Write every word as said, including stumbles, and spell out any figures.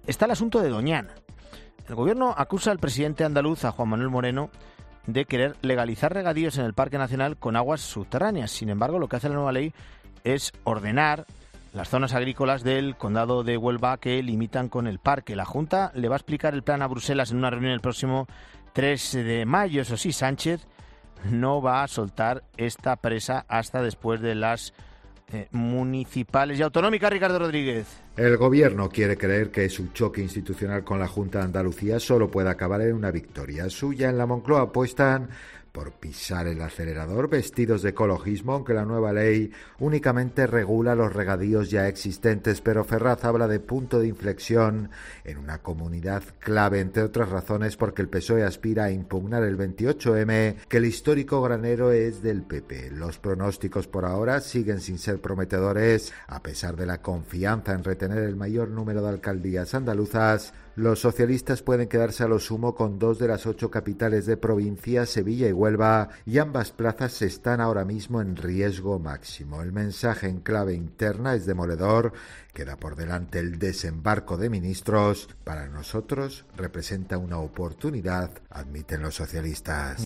está el asunto de Doñana. El gobierno acusa al presidente andaluz, a Juan Manuel Moreno, de querer legalizar regadíos en el Parque Nacional con aguas subterráneas. Sin embargo, lo que hace la nueva ley es ordenar las zonas agrícolas del condado de Huelva que limitan con el parque. La Junta le va a explicar el plan a Bruselas en una reunión el próximo tres de mayo. Eso sí, Sánchez no va a soltar esta presa hasta después de las eh, municipales y autonómicas. Ricardo Rodríguez. El gobierno quiere creer que su choque institucional con la Junta de Andalucía solo puede acabar en una victoria suya. En la Moncloa apuestan por pisar el acelerador vestidos de ecologismo, aunque la nueva ley únicamente regula los regadíos ya existentes, pero Ferraz habla de punto de inflexión en una comunidad clave, entre otras razones porque el P S O E aspira a impugnar el veintiocho eme, que el histórico granero es del P P. Los pronósticos por ahora siguen sin ser prometedores, a pesar de la confianza en retener el mayor número de alcaldías andaluzas. Los socialistas pueden quedarse a lo sumo con dos de las ocho capitales de provincia, Sevilla y Huelva, y ambas plazas están ahora mismo en riesgo máximo. El mensaje en clave interna es demoledor. Queda por delante el desembarco de ministros. Para nosotros representa una oportunidad, admiten los socialistas.